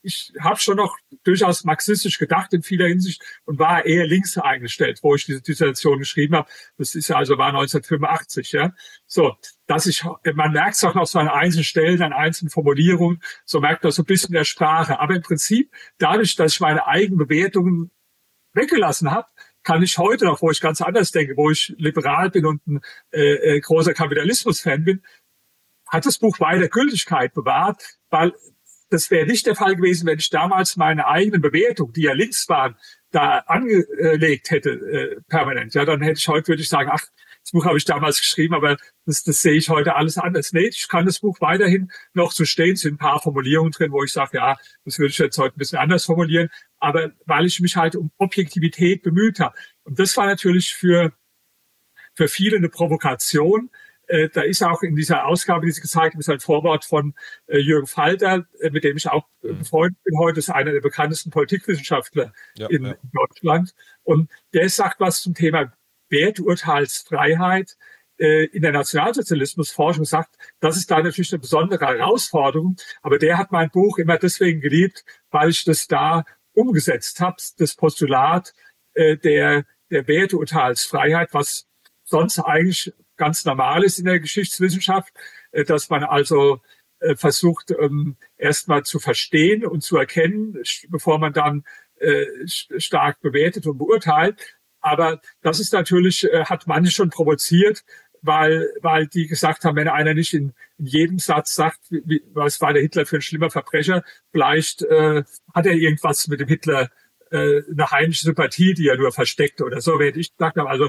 ich habe schon noch durchaus marxistisch gedacht in vieler Hinsicht und war eher links eingestellt, wo ich diese Dissertation geschrieben habe. Das ist ja also war 1985, ja. So, man merkt es auch noch so an einzelnen Stellen, an einzelnen Formulierungen, so merkt man so ein bisschen der Sprache. Aber im Prinzip, dadurch, dass ich meine eigenen Bewertungen weggelassen habe, kann ich heute noch, wo ich ganz anders denke, wo ich liberal bin und ein großer Kapitalismus-Fan bin, hat das Buch weiter Gültigkeit bewahrt, weil das wäre nicht der Fall gewesen, wenn ich damals meine eigenen Bewertungen, die ja links waren, da angelegt hätte permanent. Ja, dann würde ich sagen, ach, das Buch habe ich damals geschrieben, aber das sehe ich heute alles anders. Nee, ich kann das Buch weiterhin noch so stehen. Es sind ein paar Formulierungen drin, wo ich sage, ja, das würde ich jetzt heute ein bisschen anders formulieren. Aber weil ich mich halt um Objektivität bemüht habe. Und das war natürlich für viele eine Provokation. Da ist auch in dieser Ausgabe, die Sie gezeigt haben, ist ein Vorwort von Jürgen Falter, mit dem ich auch befreundet bin heute, ist einer der bekanntesten Politikwissenschaftler in Deutschland. Und der sagt was zum Thema Werturteilsfreiheit in der Nationalsozialismusforschung, sagt, das ist da natürlich eine besondere Herausforderung. Aber der hat mein Buch immer deswegen geliebt, weil ich das da umgesetzt habe, das Postulat der Werturteilsfreiheit, was sonst eigentlich ganz normal ist in der Geschichtswissenschaft, dass man also versucht, erstmal zu verstehen und zu erkennen, bevor man dann stark bewertet und beurteilt. Aber das ist natürlich, hat manche schon provoziert, weil die gesagt haben, wenn einer nicht in jedem Satz sagt, was war der Hitler für ein schlimmer Verbrecher, vielleicht hat er irgendwas mit dem Hitler, eine heimliche Sympathie, die er nur versteckt oder so, werde ich gesagt haben. Also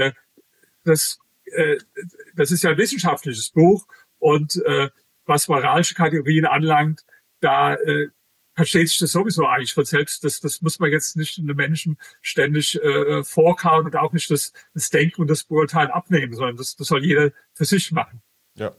das ist ja ein wissenschaftliches Buch und was moralische Kategorien anlangt, da versteht sich das sowieso eigentlich von selbst. Das muss man jetzt nicht den Menschen ständig vorkauen und auch nicht das Denken und das Beurteilen abnehmen, sondern das soll jeder für sich machen. Ja.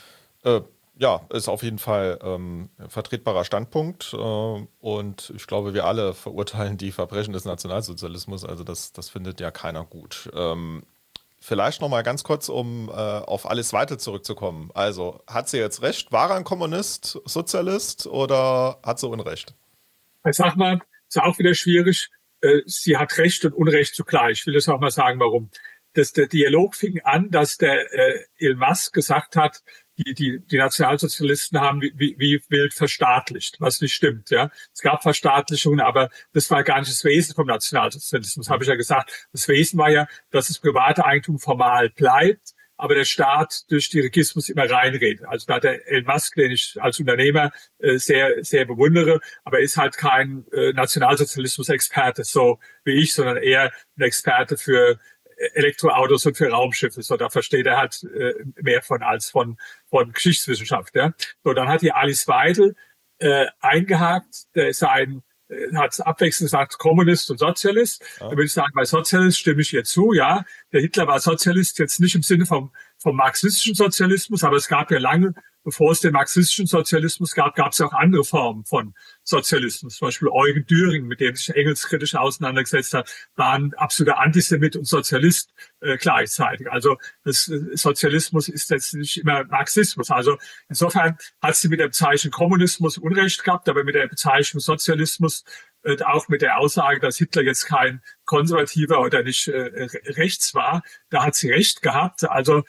Ja, ist auf jeden Fall ein vertretbarer Standpunkt und ich glaube, wir alle verurteilen die Verbrechen des Nationalsozialismus, also das findet ja keiner gut. Vielleicht noch mal ganz kurz, um auf Alice Weidel zurückzukommen. Also, hat sie jetzt recht? War er ein Kommunist, Sozialist oder hat sie Unrecht? Ich sag mal, ist auch wieder schwierig. Sie hat Recht und Unrecht zugleich. Ich will das auch mal sagen, warum. Der Dialog fing an, dass der Elon Musk gesagt hat, die Nationalsozialisten haben wie wild verstaatlicht, was nicht stimmt. Ja, es gab Verstaatlichungen, aber das war gar nicht das Wesen vom Nationalsozialismus, habe ich ja gesagt. Das Wesen war ja, dass das private Eigentum formal bleibt, aber der Staat durch Dirigismus immer reinredet. Also da hat der Elon Musk, den ich als Unternehmer sehr, sehr bewundere, aber ist halt kein Nationalsozialismus-Experte, so wie ich, sondern eher ein Experte für Elektroautos und für Raumschiffe. So, da versteht er halt mehr von als von Geschichtswissenschaft. Ja. So, dann hat die Alice Weidel eingehakt, der ist hat abwechselnd gesagt Kommunist und Sozialist. Ja. Da würde ich sagen, bei Sozialist stimme ich ihr zu. Ja, der Hitler war Sozialist, jetzt nicht im Sinne vom marxistischen Sozialismus, aber es gab ja lange, bevor es den marxistischen Sozialismus gab es ja auch andere Formen von Sozialismus. Zum Beispiel Eugen Düring, mit dem sich Engels kritisch auseinandergesetzt hat, war ein absoluter Antisemit und Sozialist gleichzeitig. Also Sozialismus ist jetzt nicht immer Marxismus. Also insofern hat sie mit der Bezeichnung Kommunismus Unrecht gehabt, aber mit der Bezeichnung Sozialismus auch mit der Aussage, dass Hitler jetzt kein Konservativer oder nicht rechts war, da hat sie recht gehabt. Also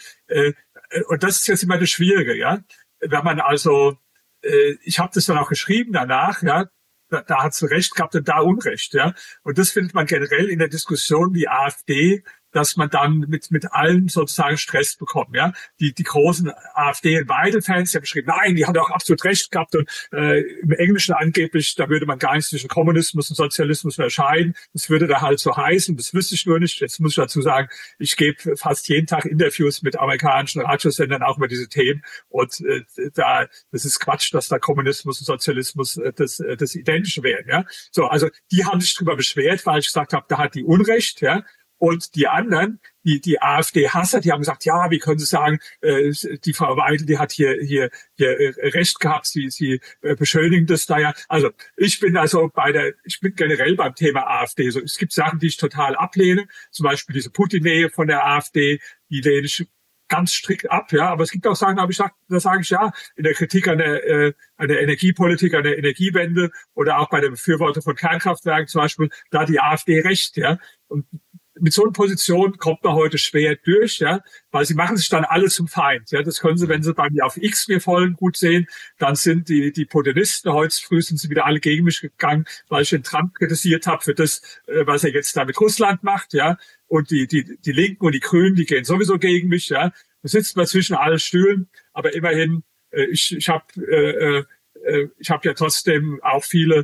und das ist jetzt immer das Schwierige, ja. Wenn man also, ich habe das dann auch geschrieben danach, ja, da hat sie recht gehabt und da Unrecht, ja. Und das findet man generell in der Diskussion wie AfD, dass man dann mit allen sozusagen Stress bekommt, ja. Die großen AfD- und Weidel-Fans, die haben geschrieben, nein, die hat auch absolut recht gehabt und im Englischen angeblich, da würde man gar nicht zwischen Kommunismus und Sozialismus unterscheiden. Das würde da halt so heißen, das wüsste ich nur nicht. Jetzt muss ich dazu sagen, ich gebe fast jeden Tag Interviews mit amerikanischen Radiosendern auch über diese Themen und das ist Quatsch, dass da Kommunismus und Sozialismus das Identische wären, ja. So, also die haben sich drüber beschwert, weil ich gesagt habe, da hat die Unrecht, ja. Und die anderen, die AfD-Hasser, die haben gesagt, ja, wie können Sie sagen, die Frau Weidel, die hat hier Recht gehabt, sie beschönigen das da ja. Also ich bin generell beim Thema AfD. So, es gibt Sachen, die ich total ablehne, zum Beispiel diese Putin-Nähe von der AfD, die lehne ich ganz strikt ab, ja. Aber es gibt auch Sachen, da sage ich ja, in der Kritik an der Energiepolitik, an der Energiewende oder auch bei den Befürwortern von Kernkraftwerken zum Beispiel, da hat die AfD recht, ja. Und mit so einer Position kommt man heute schwer durch, ja, weil sie machen sich dann alle zum Feind. Ja, das können sie, wenn sie bei mir auf X mir folgen, gut sehen. Dann sind die Putinisten, heute früh sind sie wieder alle gegen mich gegangen, weil ich den Trump kritisiert habe für das, was er jetzt da mit Russland macht, ja. Und die Linken und die Grünen, die gehen sowieso gegen mich, ja. Da sitzt man zwischen allen Stühlen, aber immerhin, ich habe ja trotzdem auch viele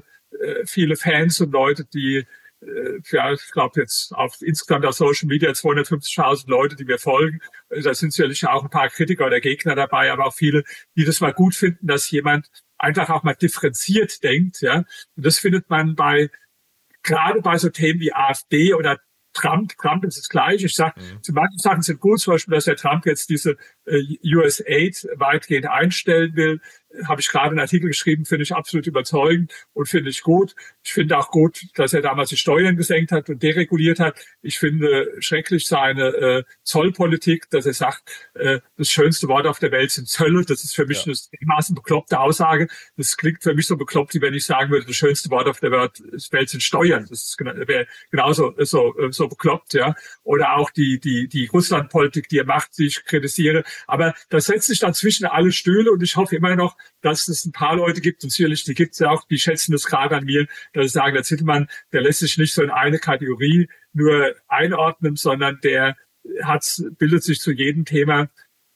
Fans und Leute, die ja, ich glaube jetzt insgesamt auf Social Media 250.000 Leute, die mir folgen. Da sind sicherlich auch ein paar Kritiker oder Gegner dabei, aber auch viele, die das mal gut finden, dass jemand einfach auch mal differenziert denkt. Ja, und das findet man gerade bei so Themen wie AfD oder Trump ist das Gleiche. Ich sage, manche Sachen sind gut, zum Beispiel, dass der Trump jetzt diese USAID weitgehend einstellen will. Habe ich gerade einen Artikel geschrieben, finde ich absolut überzeugend und finde ich gut. Ich finde auch gut, dass er damals die Steuern gesenkt hat und dereguliert hat. Ich finde schrecklich seine Zollpolitik, dass er sagt, das schönste Wort auf der Welt sind Zölle. Das ist für mich eine dermaßen bekloppte Aussage. Das klingt für mich so bekloppt, wie wenn ich sagen würde, das schönste Wort auf der Welt sind Steuern. Das wäre genauso so bekloppt, ja. Oder auch die Russlandpolitik, die er macht, die ich kritisiere. Aber das setzt sich dann zwischen alle Stühle und ich hoffe immer noch, dass es ein paar Leute gibt, und sicherlich, die gibt es ja auch, die schätzen das gerade an mir, dass sie sagen, der Zittelmann, der lässt sich nicht so in eine Kategorie nur einordnen, sondern der bildet sich zu jedem Thema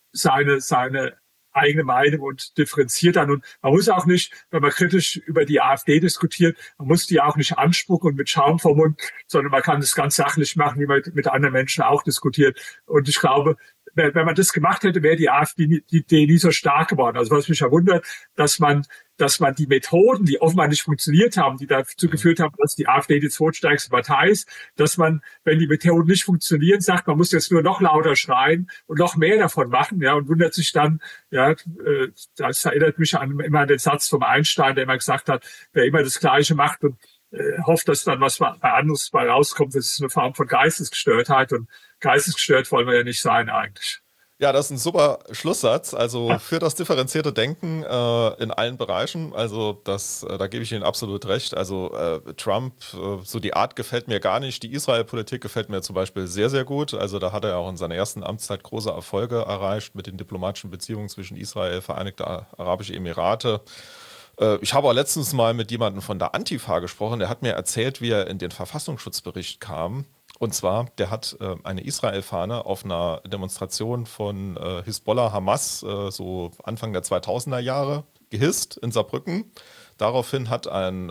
seine eigene Meinung und differenziert dann. Und man muss auch nicht, wenn man kritisch über die AfD diskutiert, man muss die auch nicht anspucken und mit Schaum vom Mund, sondern man kann das ganz sachlich machen, wie man mit anderen Menschen auch diskutiert. Und ich glaube, wenn man das gemacht hätte, wäre die AfD nie so stark geworden. Also was mich ja wundert, dass man die Methoden, die offenbar nicht funktioniert haben, die dazu geführt haben, dass die AfD die zweitstärkste Partei ist, dass man, wenn die Methoden nicht funktionieren, sagt, man muss jetzt nur noch lauter schreien und noch mehr davon machen, ja, und wundert sich dann, ja, das erinnert mich immer an den Satz vom Einstein, der immer gesagt hat, wer immer das Gleiche macht und hofft, dass dann was anderes bei rauskommt, das ist eine Form von Geistesgestörtheit, und geistesgestört wollen wir ja nicht sein eigentlich. Ja, das ist ein super Schlusssatz. Also für das differenzierte Denken in allen Bereichen. Also da gebe ich Ihnen absolut recht. Also Trump, so die Art gefällt mir gar nicht. Die Israel-Politik gefällt mir zum Beispiel sehr, sehr gut. Also da hat er auch in seiner ersten Amtszeit große Erfolge erreicht mit den diplomatischen Beziehungen zwischen Israel, Vereinigte Arabische Emirate. Ich habe auch letztens mal mit jemandem von der Antifa gesprochen. Der hat mir erzählt, wie er in den Verfassungsschutzbericht kam. Und zwar, der hat eine Israel-Fahne auf einer Demonstration von Hisbollah Hamas so Anfang der 2000er Jahre gehisst in Saarbrücken. Daraufhin hat ein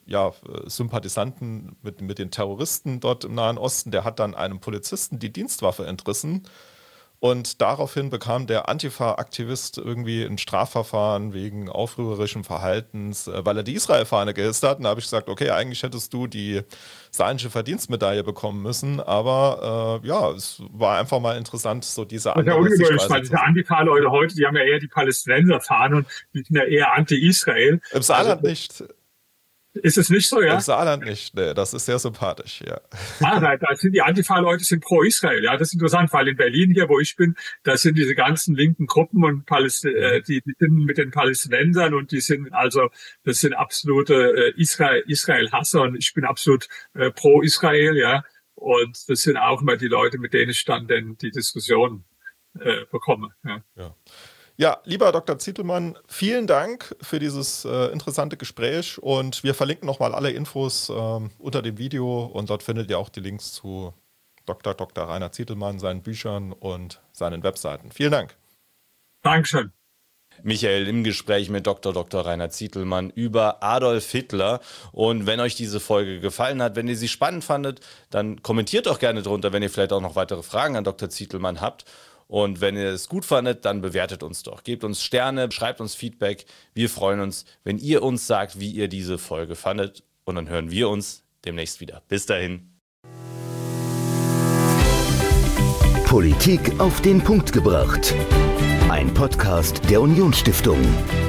Sympathisanten mit den Terroristen dort im Nahen Osten, der hat dann einem Polizisten die Dienstwaffe entrissen. Und daraufhin bekam der Antifa-Aktivist irgendwie ein Strafverfahren wegen aufrührerischem Verhaltens, weil er die Israel-Fahne gehisst hat. Und da habe ich gesagt, okay, eigentlich hättest du die saarländische Verdienstmedaille bekommen müssen. Aber es war einfach mal interessant, so diese andere Sichtweise. Das ist ja ungewöhnlich, weil diese Antifa-Leute heute, die haben ja eher die Palästinenser-Fahne und die sind ja eher anti-Israel. Im Saarland nicht. Ist es nicht so, ja? Im Saarland nicht, nee, das ist sehr sympathisch, ja. Da sind die Antifa-Leute pro Israel, ja, das ist interessant, weil in Berlin hier, wo ich bin, da sind diese ganzen linken Gruppen und die sind mit den Palästinensern und das sind absolute Israel-Hasser und ich bin absolut pro Israel, ja, und das sind auch immer die Leute, mit denen ich dann die Diskussion bekomme, ja. Ja, lieber Dr. Zitelmann, vielen Dank für dieses interessante Gespräch und wir verlinken nochmal alle Infos unter dem Video und dort findet ihr auch die Links zu Dr. Rainer Zitelmann, seinen Büchern und seinen Webseiten. Vielen Dank. Dankeschön. Michael im Gespräch mit Dr. Rainer Zitelmann über Adolf Hitler. Und wenn euch diese Folge gefallen hat, wenn ihr sie spannend fandet, dann kommentiert doch gerne drunter, wenn ihr vielleicht auch noch weitere Fragen an Dr. Zitelmann habt. Und wenn ihr es gut fandet, dann bewertet uns doch. Gebt uns Sterne, schreibt uns Feedback. Wir freuen uns, wenn ihr uns sagt, wie ihr diese Folge fandet. Und dann hören wir uns demnächst wieder. Bis dahin. Politik auf den Punkt gebracht. Ein Podcast der Unionsstiftung.